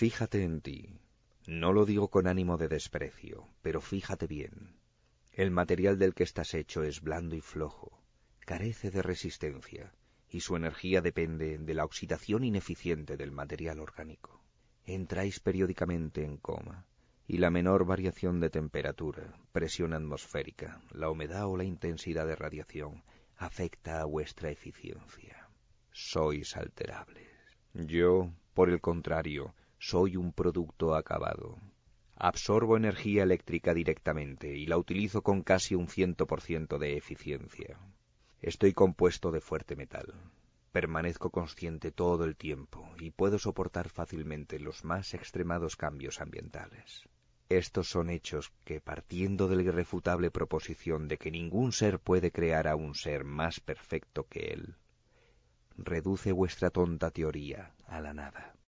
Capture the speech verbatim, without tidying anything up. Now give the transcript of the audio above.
Fíjate en ti. No lo digo con ánimo de desprecio, pero fíjate bien. El material del que estás hecho es blando y flojo, carece de resistencia, y su energía depende de la oxidación ineficiente del material orgánico. Entráis periódicamente en coma, y la menor variación de temperatura, presión atmosférica, la humedad o la intensidad de radiación afecta a vuestra eficiencia. Sois alterables. Yo, por el contrario, soy un producto acabado. Absorbo energía eléctrica directamente y la utilizo con casi un cien por ciento de eficiencia. Estoy compuesto de fuerte metal. Permanezco consciente todo el tiempo y puedo soportar fácilmente los más extremados cambios ambientales. Estos son hechos que, partiendo de la irrefutable proposición de que ningún ser puede crear a un ser más perfecto que él, reduce vuestra tonta teoría a la nada.